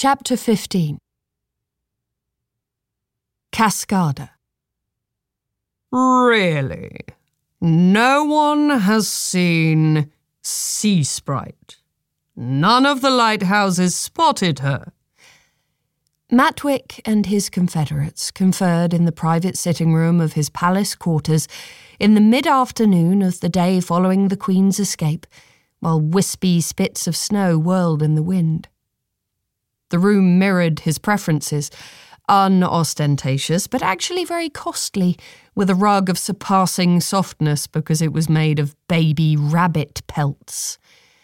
Chapter 15. Cascada. Really? No one has seen Sea Sprite. None of the lighthouses spotted her. Matwick and his confederates conferred in the private sitting room of his palace quarters in the mid-afternoon of the day following the Queen's escape, while wispy spits of snow whirled in the wind. The room mirrored his preferences, unostentatious but actually very costly, with a rug of surpassing softness because it was made of baby rabbit pelts.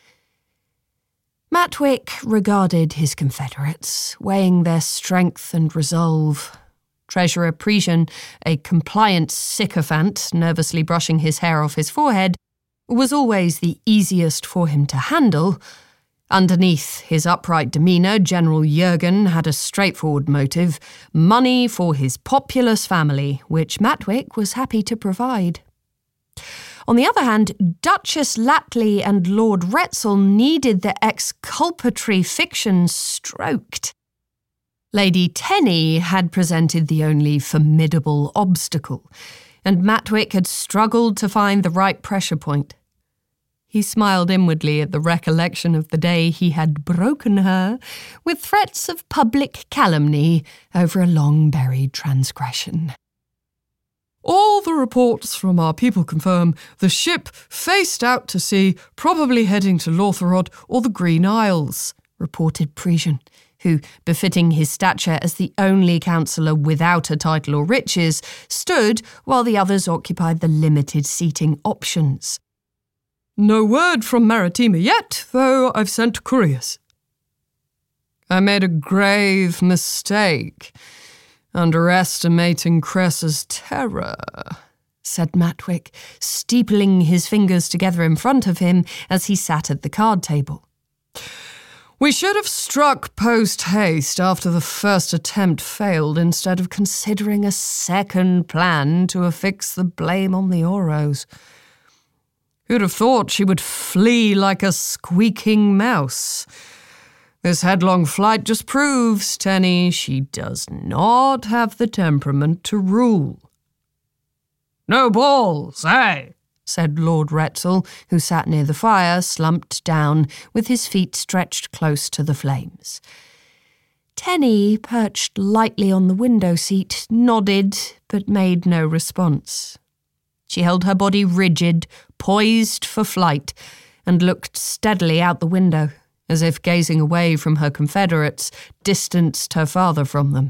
Matwick regarded his confederates, weighing their strength and resolve. Treasurer Presian, a compliant sycophant, nervously brushing his hair off his forehead, was always the easiest for him to handle. Underneath his upright demeanour, General Jurgen had a straightforward motive: money for his populous family, which Matwick was happy to provide. On the other hand, Duchess Latley and Lord Retzel needed the exculpatory fiction stroked. Lady Tenny had presented the only formidable obstacle, and Matwick had struggled to find the right pressure point. He smiled inwardly at the recollection of the day he had broken her with threats of public calumny over a long-buried transgression. All the reports from our people confirm the ship faced out to sea, probably heading to Lortherod or the Green Isles, reported Presian, who, befitting his stature as the only councillor without a title or riches, stood while the others occupied the limited seating options. No word from Maritima yet, though I've sent couriers. I made a grave mistake, underestimating Cressa's terror, said Matwick, steepling his fingers together in front of him as he sat at the card table. We should have struck post-haste after the first attempt failed, instead of considering a second plan to affix the blame on the Oros. Who'd have thought she would flee like a squeaking mouse? This headlong flight just proves, Tenny, she does not have the temperament to rule. No balls, eh? Said Lord Retzel, who sat near the fire, slumped down, with his feet stretched close to the flames. Tenny, perched lightly on the window seat, nodded, but made no response. She held her body rigid, poised for flight, and looked steadily out the window, as if gazing away from her confederates, distanced her father from them.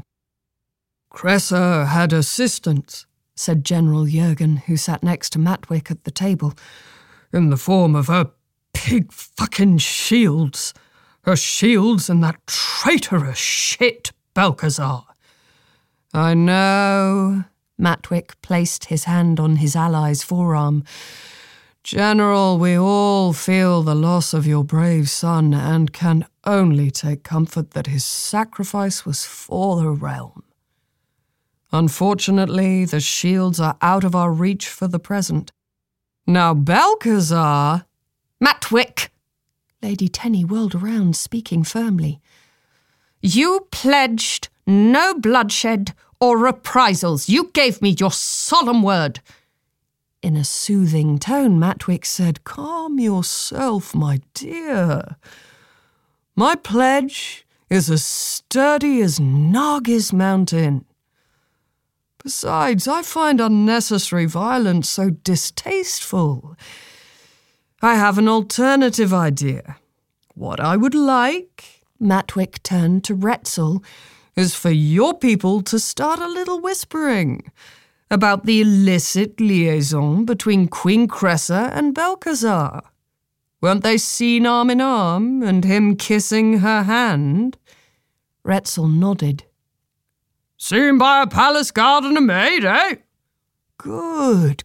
Cressa had assistance, said General Jurgen, who sat next to Matwick at the table, in the form of her pig-fucking shields. Her shields and that traitorous shit Balcazar. I know. Matwick placed his hand on his ally's forearm. General, we all feel the loss of your brave son and can only take comfort that his sacrifice was for the realm. Unfortunately, the shields are out of our reach for the present. Now Balcazar... Matwick! Lady Tenny whirled around, speaking firmly. You pledged no bloodshed or reprisals. You gave me your solemn word. In a soothing tone, Matwick said, Calm yourself, my dear. My pledge is as sturdy as Nargis Mountain. Besides, I find unnecessary violence so distasteful. I have an alternative idea. What I would like, Matwick turned to Retzel, is for your people to start a little whispering about the illicit liaison between Queen Cressa and Balcazar. Weren't they seen arm in arm, and him kissing her hand? Retzel nodded. Seen by a palace gardener maid, eh? Good.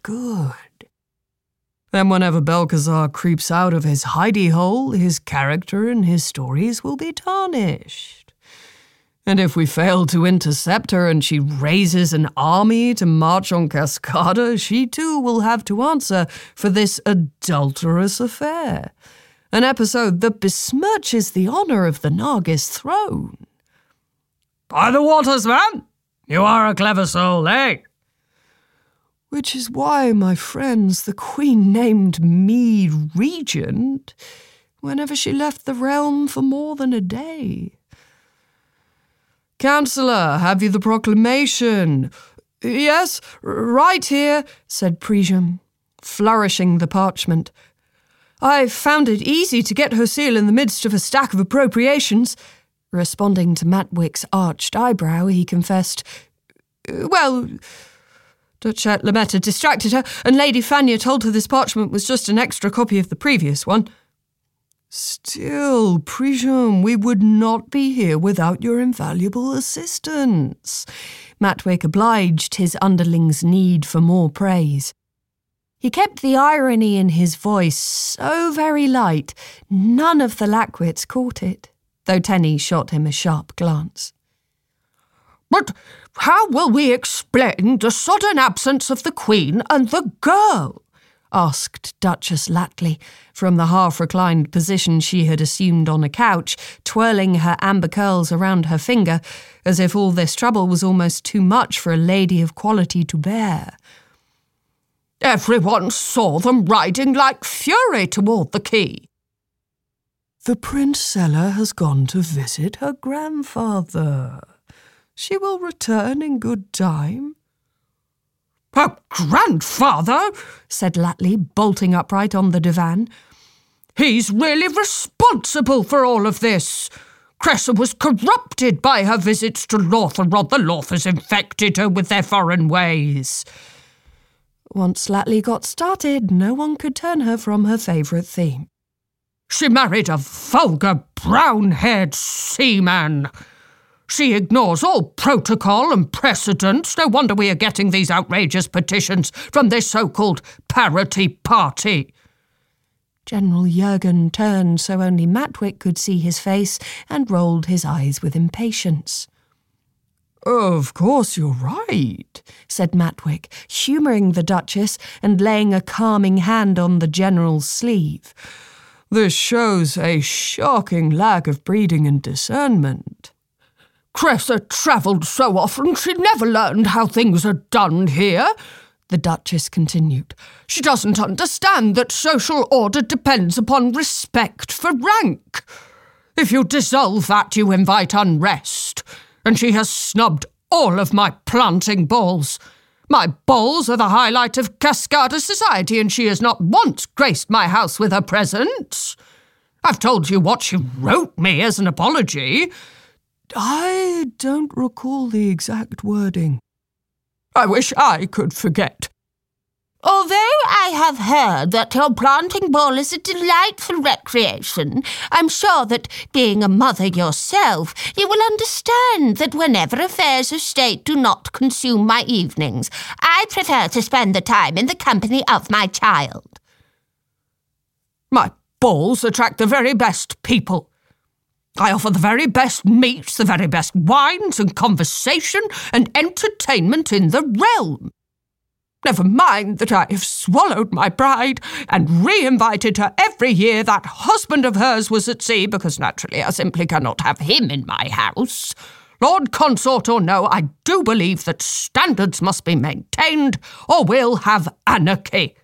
Then whenever Balcazar creeps out of his hidey hole, his character and his stories will be tarnished. And if we fail to intercept her and she raises an army to march on Cascada, she too will have to answer for this adulterous affair. An episode that besmirches the honour of the Nargis throne. By the waters, man! You are a clever soul, eh? Which is why, my friends, the Queen named me regent whenever she left the realm for more than a day. Councillor, have you the proclamation? Yes, right here, said Presium, flourishing the parchment. I found it easy to get her seal in the midst of a stack of appropriations. Responding to Matwick's arched eyebrow, he confessed, Well, Duchette Lametta distracted her, and Lady Fania told her this parchment was just an extra copy of the previous one. Still, Presium, we would not be here without your invaluable assistance. Matwick obliged his underling's need for more praise. He kept the irony in his voice so very light, none of the Lackwits caught it, though Tenny shot him a sharp glance. But how will we explain the sudden absence of the Queen and the girl? Asked Duchess Latley, from the half-reclined position she had assumed on a couch, twirling her amber curls around her finger, as if all this trouble was almost too much for a lady of quality to bear. Everyone saw them riding like fury toward the quay. The Princella has gone to visit her grandfather. She will return in good time. Her grandfather? Said Latley, bolting upright on the divan. He's really responsible for all of this. Cressa was corrupted by her visits to Lortherod. The Lorthers infected her with their foreign ways. Once Latley got started, no one could turn her from her favourite theme. She married a vulgar, brown-haired seaman. She ignores all protocol and precedent. No wonder we are getting these outrageous petitions from this so-called parity party. General Jurgen turned so only Matwick could see his face and rolled his eyes with impatience. Of course you're right, said Matwick, humouring the Duchess and laying a calming hand on the General's sleeve. This shows a shocking lack of breeding and discernment. Cressa travelled so often she never learned how things are done here, the Duchess continued. She doesn't understand that social order depends upon respect for rank. If you dissolve that, you invite unrest. And she has snubbed all of my planting balls. My balls are the highlight of Cascada society, and she has not once graced my house with her presence. I've told you what she wrote me as an apology. I don't recall the exact wording. I wish I could forget. Although I have heard that your planting ball is a delightful recreation, I'm sure that, being a mother yourself, you will understand that whenever affairs of state do not consume my evenings, I prefer to spend the time in the company of my child. My balls attract the very best people. I offer the very best meats, the very best wines and conversation and entertainment in the realm. Never mind that I have swallowed my pride and re-invited her every year. That husband of hers was at sea because naturally I simply cannot have him in my house. Lord Consort or no, I do believe that standards must be maintained or we'll have anarchy.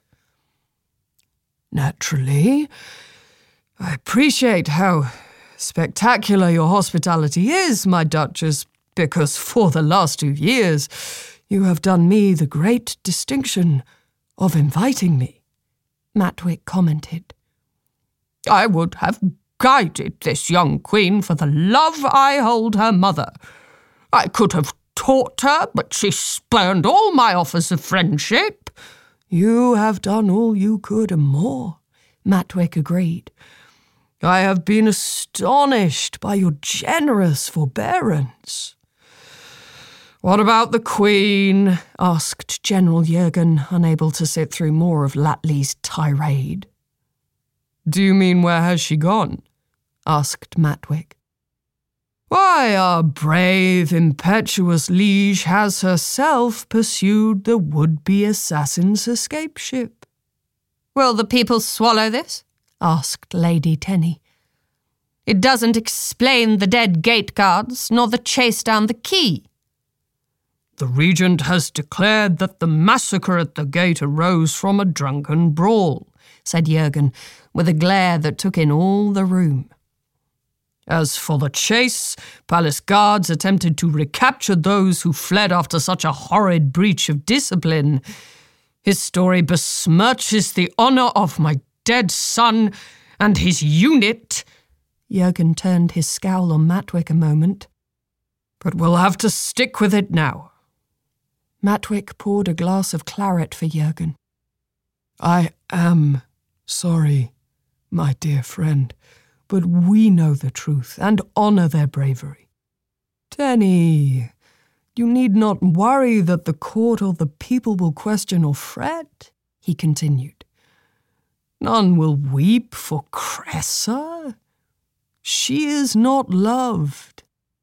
Naturally. I appreciate how spectacular your hospitality is, my Duchess, because for the last 2 years you have done me the great distinction of inviting me, Matwick commented. I would have guided this young queen for the love I hold her mother. I could have taught her, but she spurned all my offers of friendship. You have done all you could and more, Matwick agreed. I have been astonished by your generous forbearance. What about the Queen? Asked General Jurgen, unable to sit through more of Latley's tirade. Do you mean where has she gone? Asked Matwick. Why, our brave, impetuous liege has herself pursued the would-be assassin's escape ship. Will the people swallow this? Asked Lady Tenny. It doesn't explain the dead gate guards, nor the chase down the quay. The regent has declared that the massacre at the gate arose from a drunken brawl, said Jurgen, with a glare that took in all the room. As for the chase, palace guards attempted to recapture those who fled after such a horrid breach of discipline. His story besmirches the honour of my dead son and his unit. Jurgen turned his scowl on Matwick a moment. But we'll have to stick with it now. Matwick poured a glass of claret for Jurgen. I am sorry, my dear friend, but we know the truth and honour their bravery. Tenny, you need not worry that the court or the people will question or fret, he continued. None will weep for Cressa. She is not loved.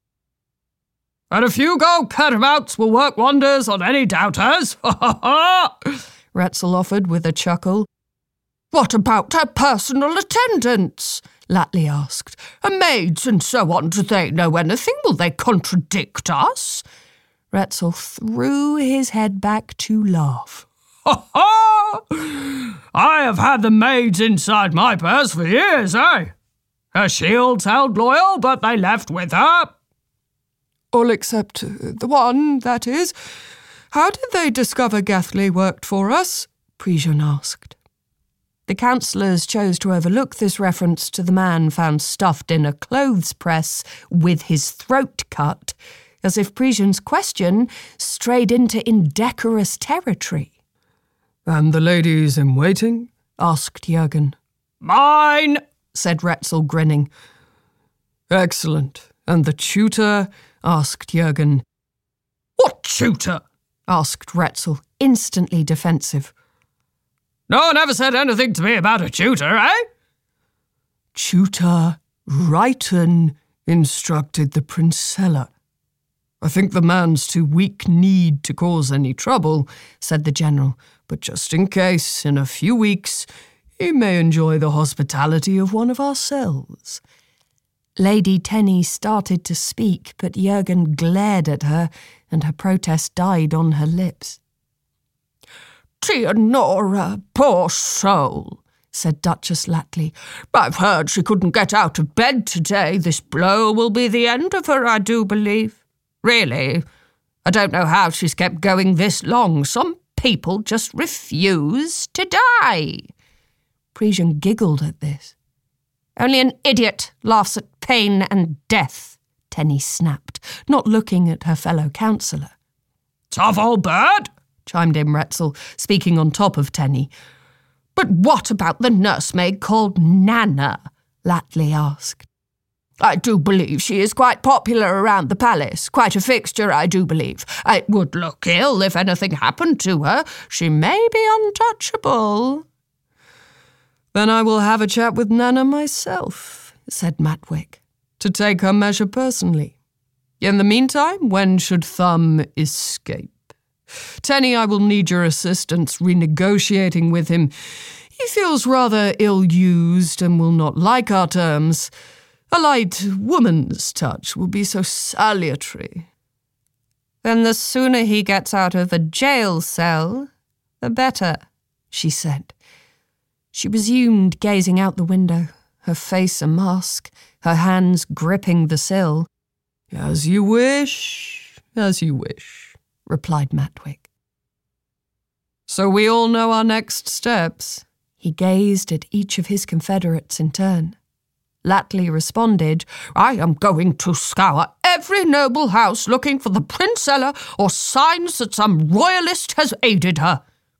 And a few gold catamouts will work wonders on any doubters. Ha ha ha! Retzel offered with a chuckle. What about her personal attendants? Latley asked. Her maids and so on, do they know anything? Will they contradict us? Retzel threw his head back to laugh. Ha ha! I have had the maids inside my purse for years, eh? Her shields held loyal, but they left with her. All except the one, that is. How did they discover Gathley worked for us? Prejean asked. The councillors chose to overlook this reference to the man found stuffed in a clothes press with his throat cut, as if Prejean's question strayed into indecorous territory. And the ladies in waiting? Asked Jurgen. Mine, said Retzel, grinning. Excellent. And the tutor? Asked Jurgen. What tutor? Asked Retzel, instantly defensive. No one ever said anything to me about a tutor, eh? Tutor Righton instructed the Princella. I think the man's too weak-kneed to cause any trouble, said the general, but just in case, in a few weeks, he may enjoy the hospitality of one of ourselves. Lady Tenny started to speak, but Jurgen glared at her, and her protest died on her lips. Theonora, poor soul, said Duchess Latley. I've heard she couldn't get out of bed today. This blow will be the end of her, I do believe. Really, I don't know how she's kept going this long. Some people just refuse to die. Prejean giggled at this. Only an idiot laughs at pain and death, Tenny snapped, not looking at her fellow councillor. Tough old bird, chimed in Retzel, speaking on top of Tenny. But what about the nursemaid called Nana? Latley asked. I do believe she is quite popular around the palace, quite a fixture, I do believe. It would look ill if anything happened to her. She may be untouchable. Then I will have a chat with Nana myself, said Matwick, to take her measure personally. In the meantime, when should Thumb escape? Tenny, I will need your assistance renegotiating with him. He feels rather ill-used and will not like our terms. A light woman's touch will be so salutary. Then the sooner he gets out of a jail cell, the better, she said. She resumed gazing out the window, her face a mask, her hands gripping the sill. As you wish, replied Matwick. So we all know our next steps. He gazed at each of his confederates in turn. Latley responded, I am going to scour every noble house looking for the Princella or signs that some royalist has aided her.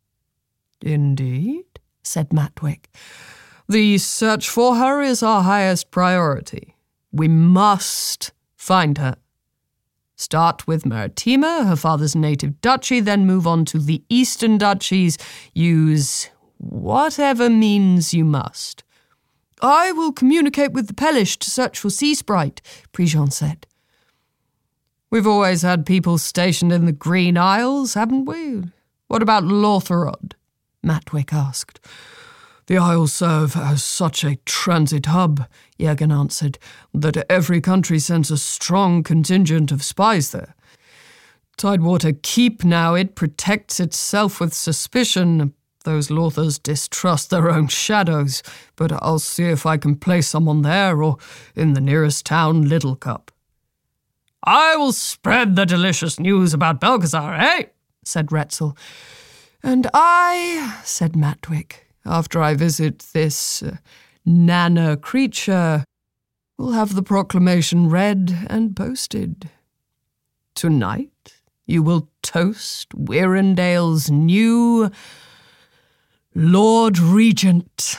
Indeed, said Matwick. The search for her is our highest priority. We must find her. Start with Maritima, her father's native duchy, then move on to the eastern duchies. Use whatever means you must. I will communicate with the Pellish to search for Sea Sprite, Prejean said. We've always had people stationed in the Green Isles, haven't we? What about Lortherod? Matwick asked. The Isle serve as such a transit hub, Jürgen answered, that every country sends a strong contingent of spies there. Tidewater Keep now, it protects itself with suspicion. Those Lothars distrust their own shadows, but I'll see if I can place someone there or in the nearest town, Little Cup. I will spread the delicious news about Belgazar, eh? said Retzel. And I, said Matwick, after I visit this Nana creature, will have the proclamation read and posted. Tonight, you will toast Wyrendale's new Lord Regent.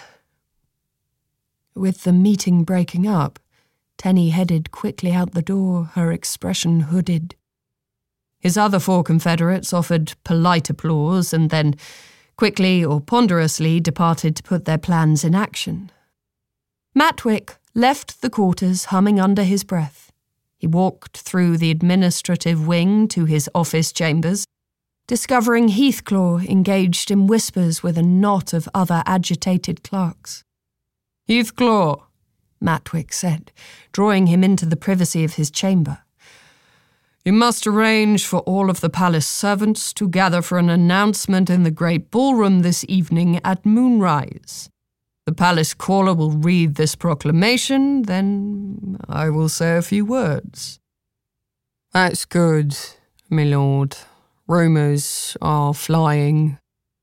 With the meeting breaking up, Tenny headed quickly out the door, her expression hooded. His other 4 confederates offered polite applause and then, quickly or ponderously, departed to put their plans in action. Matwick left the quarters humming under his breath. He walked through the administrative wing to his office chambers, discovering Heathclaw engaged in whispers with a knot of other agitated clerks. Heathclaw, Matwick said, drawing him into the privacy of his chamber. You must arrange for all of the palace servants to gather for an announcement in the great ballroom this evening at moonrise. The palace caller will read this proclamation, then I will say a few words. That's good, my lord. Rumours are flying.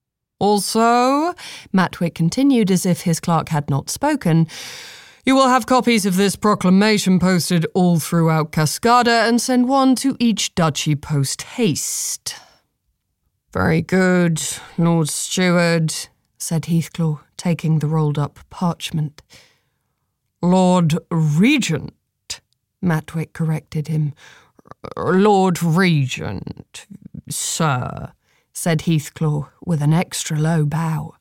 Also, Matwick continued as if his clerk had not spoken, you will have copies of this proclamation posted all throughout Cascada and send one to each duchy post haste. Very good, Lord Steward, said Heathclaw, taking the rolled-up parchment. Lord Regent, Matwick corrected him. Lord Regent, sir, said Heathclaw with an extra low bow.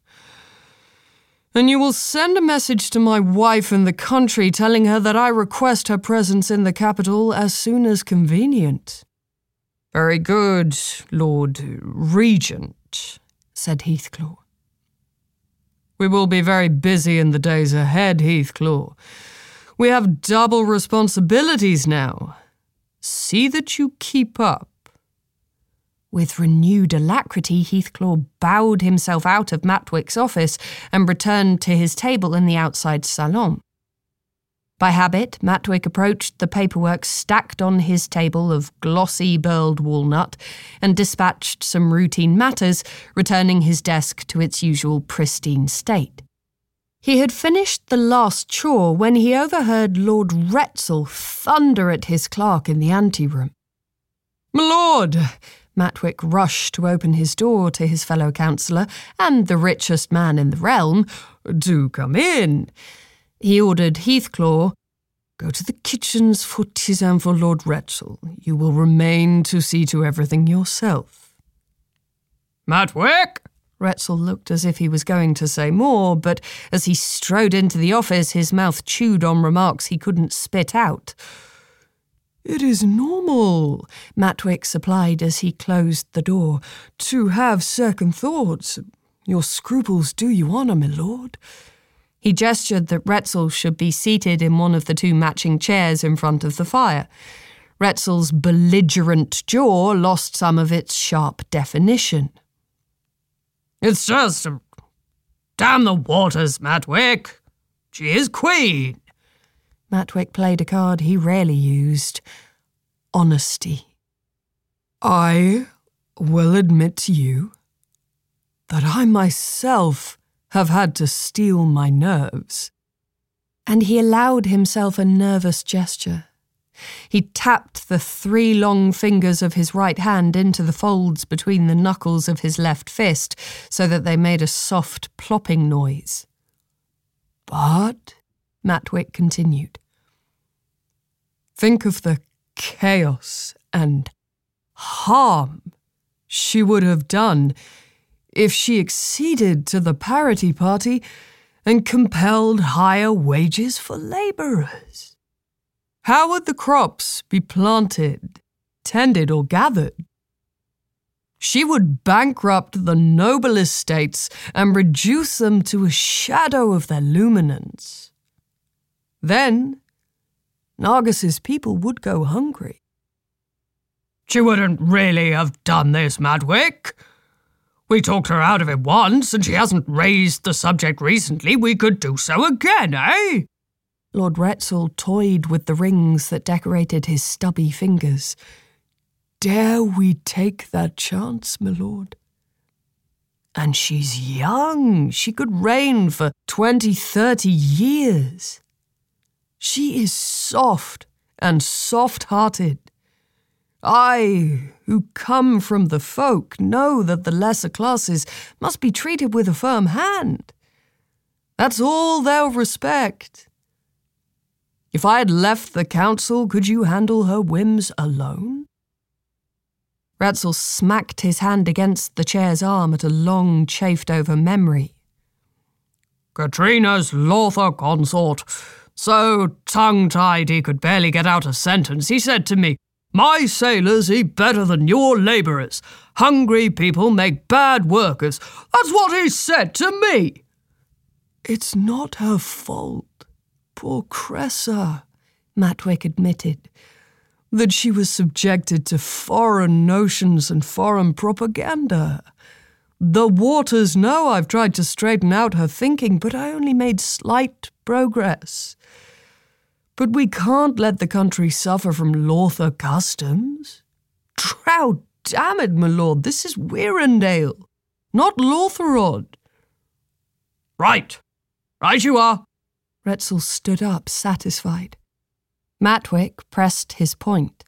And you will send a message to my wife in the country telling her that I request her presence in the capital as soon as convenient. Very good, Lord Regent, said Heathclaw. We will be very busy in the days ahead, Heathclaw. We have double responsibilities now. See that you keep up. With renewed alacrity, Heathclaw bowed himself out of Matwick's office and returned to his table in the outside salon. By habit, Matwick approached the paperwork stacked on his table of glossy burled walnut and dispatched some routine matters, returning his desk to its usual pristine state. He had finished the last chore when he overheard Lord Retzel thunder at his clerk in the anteroom. My lord! Matwick rushed to open his door to his fellow councillor and the richest man in the realm. Do come in. He ordered Heathclaw, go to the kitchens for tisane for Lord Retzel. You will remain to see to everything yourself. Matwick! Retzel looked as if he was going to say more, but as he strode into the office, his mouth chewed on remarks he couldn't spit out. It is normal, Matwick supplied as he closed the door, to have second thoughts. Your scruples do you honour, my lord. He gestured that Retzel should be seated in one of the 2 matching chairs in front of the fire. Retzel's belligerent jaw lost some of its sharp definition. It's just... damn the waters, Matwick. She is queen. Matwick played a card he rarely used. Honesty. I will admit to you that I myself have had to steel my nerves. And he allowed himself a nervous gesture. He tapped the 3 long fingers of his right hand into the folds between the knuckles of his left fist so that they made a soft plopping noise. But, Matwick continued, think of the chaos and harm she would have done if she acceded to the parity party and compelled higher wages for labourers. How would the crops be planted, tended or gathered? She would bankrupt the noble estates and reduce them to a shadow of their luminance. Then, Nargiss's people would go hungry. She wouldn't really have done this, Madwick. We talked her out of it once, and she hasn't raised the subject recently. We could do so again, eh? Lord Retzel toyed with the rings that decorated his stubby fingers. Dare we take that chance, my lord? And she's young. She could reign for 20, 30 years. She is soft and soft-hearted. I, who come from the folk, know that the lesser classes must be treated with a firm hand. That's all they'll respect. If I had left the council, could you handle her whims alone? Retzel smacked his hand against the chair's arm at a long, chafed-over memory. Katrina's Lothar consort, so tongue-tied he could barely get out a sentence, he said to me, "My sailors eat better than your labourers. Hungry people make bad workers." That's what he said to me. It's not her fault, poor Cressa, Matwick admitted, that she was subjected to foreign notions and foreign propaganda. The waters know I've tried to straighten out her thinking, but I only made slight progress. But we can't let the country suffer from Lothar customs. Trow damn it, my lord, this is Wearendale, not Lotharod. Right you are. Retzel stood up, satisfied. Matwick pressed his point.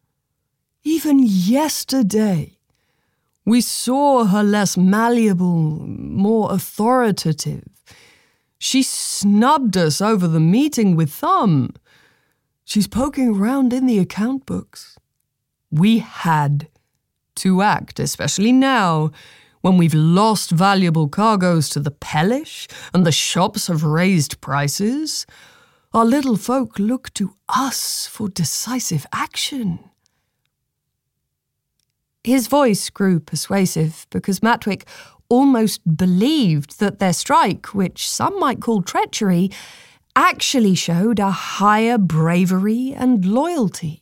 Even yesterday, we saw her less malleable, more authoritative. She snubbed us over the meeting with Thumb. She's poking around in the account books. We had to act, especially now, when we've lost valuable cargoes to the Pellish and the shops have raised prices. Our little folk look to us for decisive action. His voice grew persuasive because Matwick almost believed that their strike, which some might call treachery, actually showed a higher bravery and loyalty.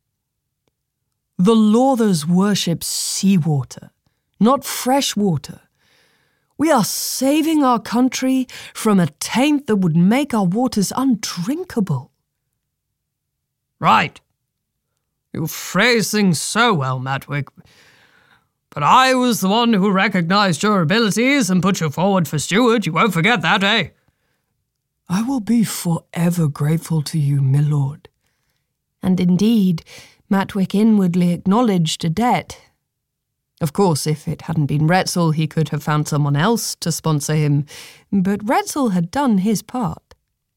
The Lothars worship seawater, not fresh water. We are saving our country from a taint that would make our waters undrinkable. Right. You phrase things so well, Matwick. But I was the one who recognised your abilities and put you forward for steward. You won't forget that, eh? I will be forever grateful to you, my lord. And indeed, Matwick inwardly acknowledged a debt. Of course, if it hadn't been Retzel, he could have found someone else to sponsor him, but Retzel had done his part.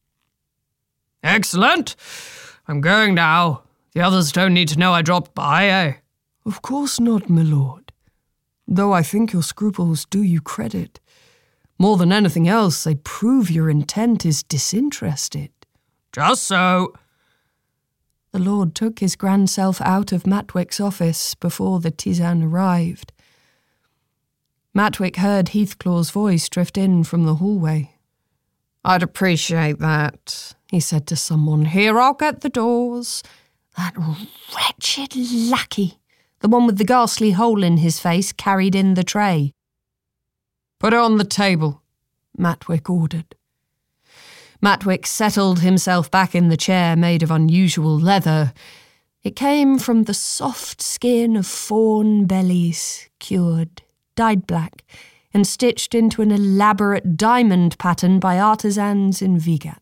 Excellent. I'm going now. The others don't need to know I dropped by, eh? Of course not, my lord. Though I think your scruples do you credit. More than anything else, they prove your intent is disinterested. Just so. The lord took his grand self out of Matwick's office before the Tisane arrived. Matwick heard Heathclaw's voice drift in from the hallway. "I'd appreciate that," he said to someone. "Here, I'll get the doors." That wretched lackey, the one with the ghastly hole in his face, carried in the tray. "Put it on the table," Matwick ordered. Matwick settled himself back in the chair made of unusual leather. It came from the soft skin of fawn bellies, cured, dyed black, and stitched into an elaborate diamond pattern by artisans in Vigat.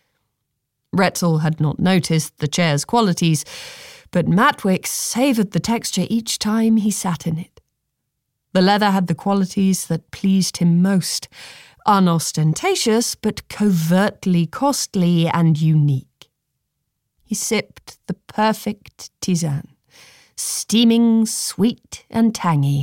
Retzel had not noticed the chair's qualities, but Matwick savoured the texture each time he sat in it. The leather had the qualities that pleased him most, unostentatious but covertly costly and unique. He sipped the perfect tisane, steaming, sweet and tangy,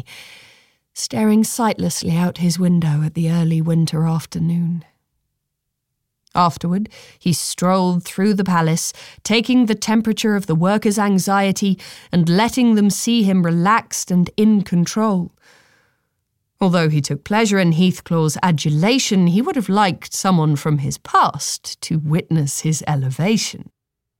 staring sightlessly out his window at the early winter afternoon. Afterward, he strolled through the palace, taking the temperature of the workers' anxiety and letting them see him relaxed and in control. Although he took pleasure in Heathclaw's adulation, he would have liked someone from his past to witness his elevation.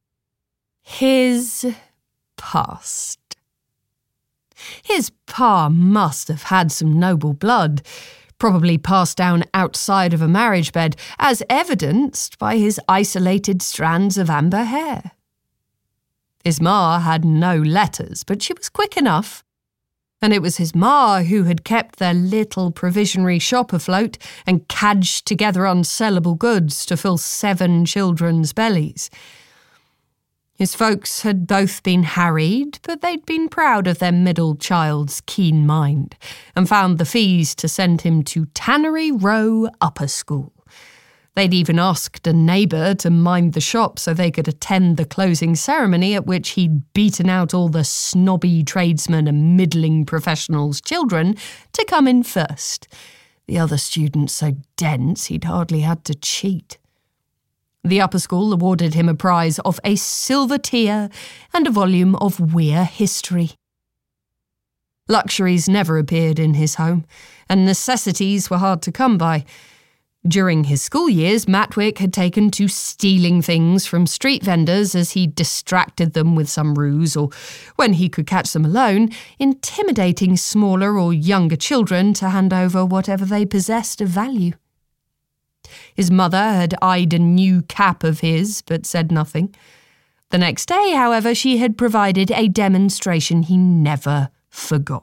His past. His pa must have had some noble blood, probably passed down outside of a marriage bed, as evidenced by his isolated strands of amber hair. His ma had no letters, but she was quick enough. And it was his ma who had kept their little provisionary shop afloat and cadged together unsellable goods to fill 7 children's bellies. His folks had both been harried, but they'd been proud of their middle child's keen mind and found the fees to send him to Tannery Row Upper School. They'd even asked a neighbour to mind the shop so they could attend the closing ceremony at which he'd beaten out all the snobby tradesmen and middling professionals' children to come in first. The other students so dense he'd hardly had to cheat. The upper school awarded him a prize of a silver tier and a volume of Weir history. Luxuries never appeared in his home, and necessities were hard to come by. During his school years, Matwick had taken to stealing things from street vendors as he distracted them with some ruse, or, when he could catch them alone, intimidating smaller or younger children to hand over whatever they possessed of value. His mother had eyed a new cap of his, but said nothing. The next day, however, she had provided a demonstration he never forgot.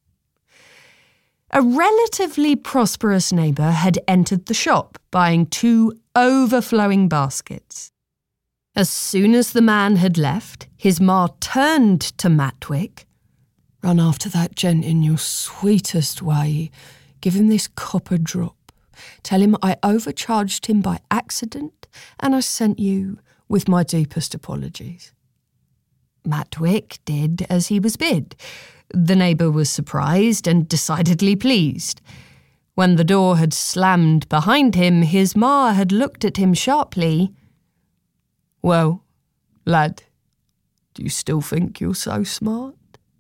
A relatively prosperous neighbour had entered the shop, buying 2 overflowing baskets. As soon as the man had left, his ma turned to Matwick. "Run after that gent in your sweetest way. Give him this copper drop. Tell him I overcharged him by accident, and I sent you with my deepest apologies." Matwick did as he was bid. The neighbour was surprised and decidedly pleased. When the door had slammed behind him, his ma had looked at him sharply. "Well, lad, do you still think you're so smart?"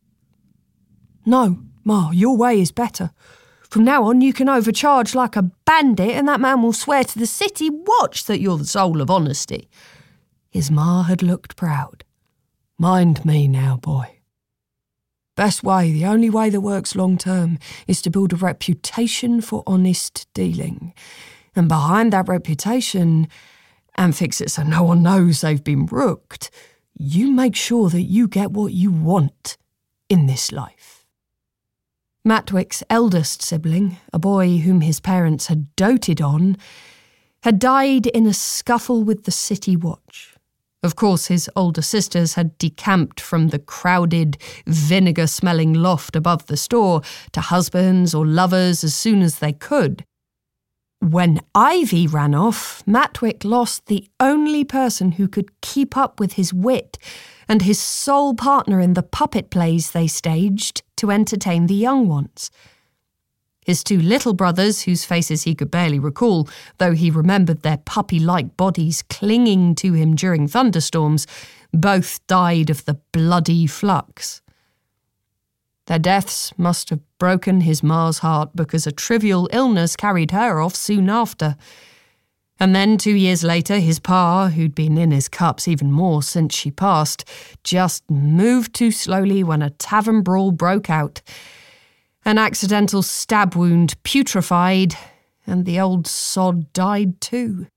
"No, Ma, your way is better. From now on you can overcharge like a bandit and that man will swear to the city watch that you're the soul of honesty." His ma had looked proud. "Mind me now, boy. Best way, the only way that works long term, is to build a reputation for honest dealing. And behind that reputation, and fix it so no one knows they've been rooked, you make sure that you get what you want in this life." Matwick's eldest sibling, a boy whom his parents had doted on, had died in a scuffle with the city watch. Of course, his older sisters had decamped from the crowded, vinegar-smelling loft above the store to husbands or lovers as soon as they could. When Ivy ran off, Matwick lost the only person who could keep up with his wit and his sole partner in the puppet plays they staged to entertain the young ones. His 2 little brothers, whose faces he could barely recall, though he remembered their puppy-like bodies clinging to him during thunderstorms, both died of the bloody flux. Their deaths must have broken his ma's heart because a trivial illness carried her off soon after. And then 2 years later, his pa, who'd been in his cups even more since she passed, just moved too slowly when a tavern brawl broke out. An accidental stab wound putrefied, and the old sod died too.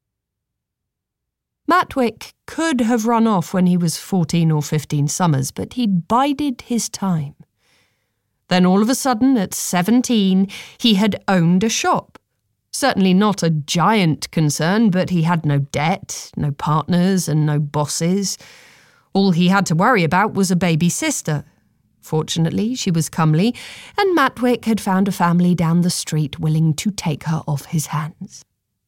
Matwick could have run off when he was 14 or 15 summers, but he'd bided his time. Then all of a sudden, at 17, he had owned a shop. Certainly not a giant concern, but he had no debt, no partners, and no bosses. All he had to worry about was a baby sister. Fortunately, she was comely, and Matwick had found a family down the street willing to take her off his hands.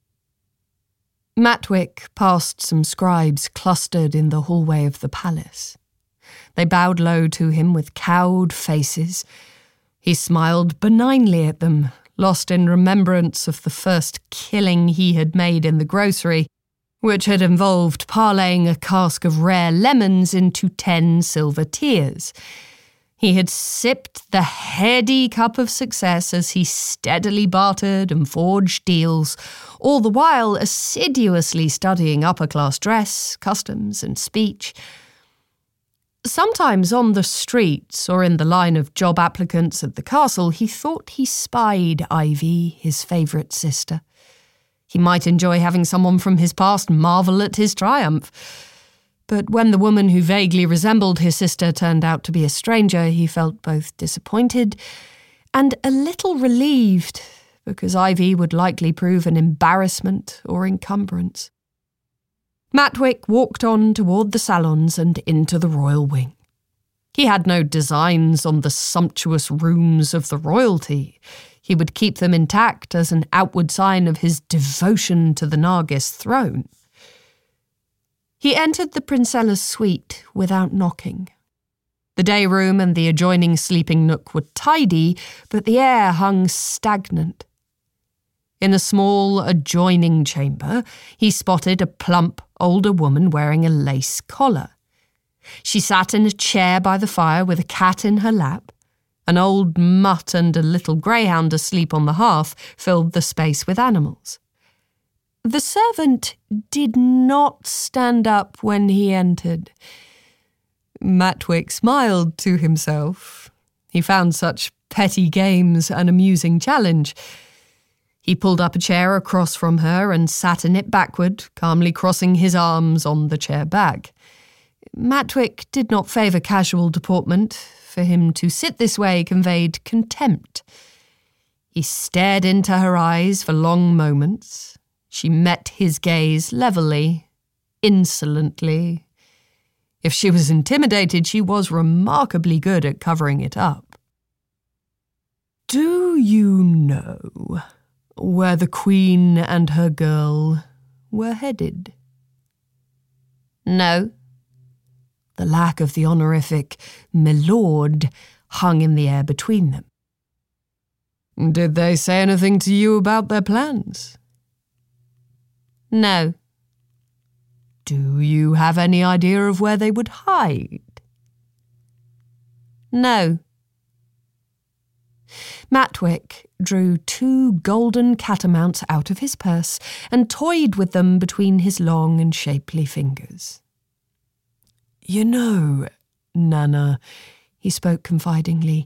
Matwick passed some scribes clustered in the hallway of the palace. They bowed low to him with cowed faces. He smiled benignly at them, lost in remembrance of the first killing he had made in the grocery, which had involved parlaying a cask of rare lemons into 10 silver tiers. He had sipped the heady cup of success as he steadily bartered and forged deals, all the while assiduously studying upper-class dress, customs, and speech. Sometimes on the streets or in the line of job applicants at the castle, he thought he spied Ivy, his favourite sister. He might enjoy having someone from his past marvel at his triumph. But when the woman who vaguely resembled his sister turned out to be a stranger, he felt both disappointed and a little relieved, because Ivy would likely prove an embarrassment or encumbrance. Matwick walked on toward the salons and into the royal wing. He had no designs on the sumptuous rooms of the royalty. He would keep them intact as an outward sign of his devotion to the Nargis throne. He entered the Princella's suite without knocking. The day room and the adjoining sleeping nook were tidy, but the air hung stagnant. In a small adjoining chamber, he spotted a plump older woman wearing a lace collar. She sat in a chair by the fire with a cat in her lap. An old mutt and a little greyhound asleep on the hearth filled the space with animals. The servant did not stand up when he entered. Matwick smiled to himself. He found such petty games an amusing challenge. He pulled up a chair across from her and sat in it backward, calmly crossing his arms on the chair back. Matwick did not favour casual deportment. For him to sit this way conveyed contempt. He stared into her eyes for long moments. She met his gaze levelly, insolently. If she was intimidated, she was remarkably good at covering it up. "Do you know where the Queen and her girl were headed?" "No." The lack of the honorific "milord" hung in the air between them. "Did they say anything to you about their plans?" "No." "Do you have any idea of where they would hide?" "No." Matwick drew 2 golden catamounts out of his purse and toyed with them between his long and shapely fingers. "You know, Nana," he spoke confidingly,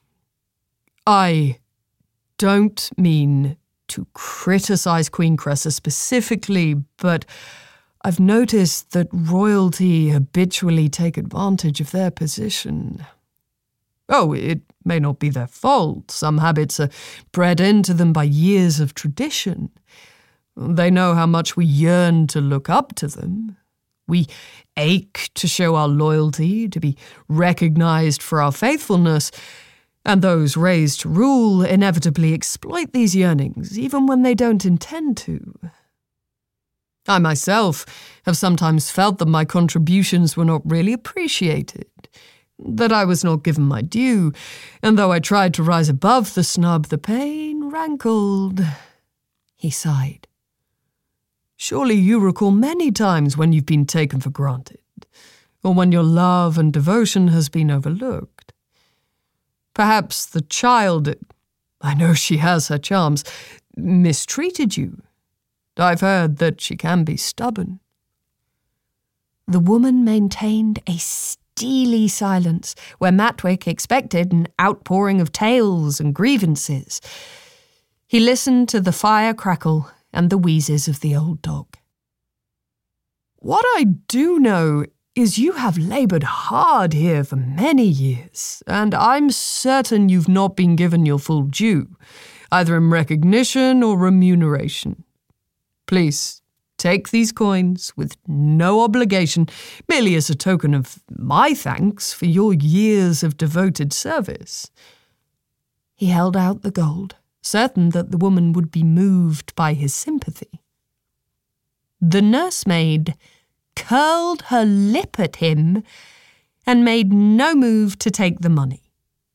"I don't mean to criticise Queen Cressa specifically, but I've noticed that royalty habitually take advantage of their position. Oh, it may not be their fault. Some habits are bred into them by years of tradition. They know how much we yearn to look up to them. We ache to show our loyalty, to be recognised for our faithfulness, and those raised to rule inevitably exploit these yearnings, even when they don't intend to. I myself have sometimes felt that my contributions were not really appreciated, that I was not given my due, and though I tried to rise above the snub, the pain rankled." He sighed. "Surely you recall many times when you've been taken for granted, or when your love and devotion has been overlooked. Perhaps the child, I know she has her charms, mistreated you. I've heard that she can be stubborn." The woman maintained a steely silence, where Matwick expected an outpouring of tales and grievances. He listened to the fire crackle and the wheezes of the old dog. "What I do know is you have laboured hard here for many years, and I'm certain you've not been given your full due, either in recognition or remuneration. Please, take these coins with no obligation, merely as a token of my thanks for your years of devoted service." He held out the gold, certain that the woman would be moved by his sympathy. The nursemaid curled her lip at him and made no move to take the money.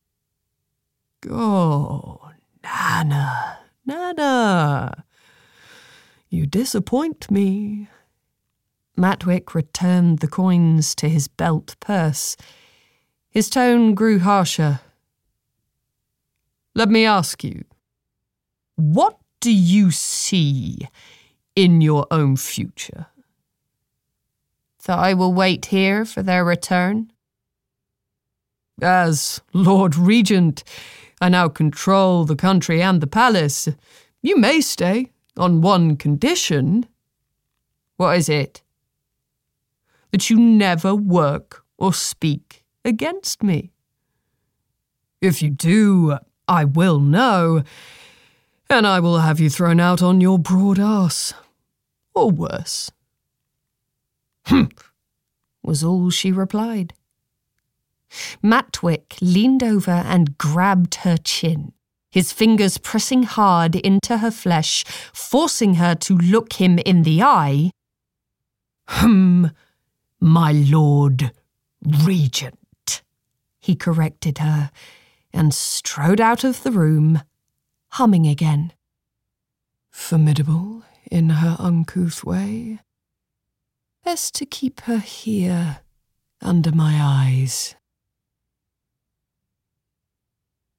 "Oh, Nana, you disappoint me," Matwick returned the coins to his belt purse. His tone grew harsher. Let me ask you, what do you see in your own future? That I will wait here for their return? As Lord Regent, I now control the country and the palace. You may stay on one condition. What is it? That you never work or speak against me. If you do, I will know, and I will have you thrown out on your broad arse. Or worse. Humph, was all she replied. Matwick leaned over and grabbed her chin, his fingers pressing hard into her flesh, forcing her to look him in the eye. My Lord Regent, he corrected her, and strode out of the room, humming again. Formidable in her uncouth way. Best to keep her here, under my eyes.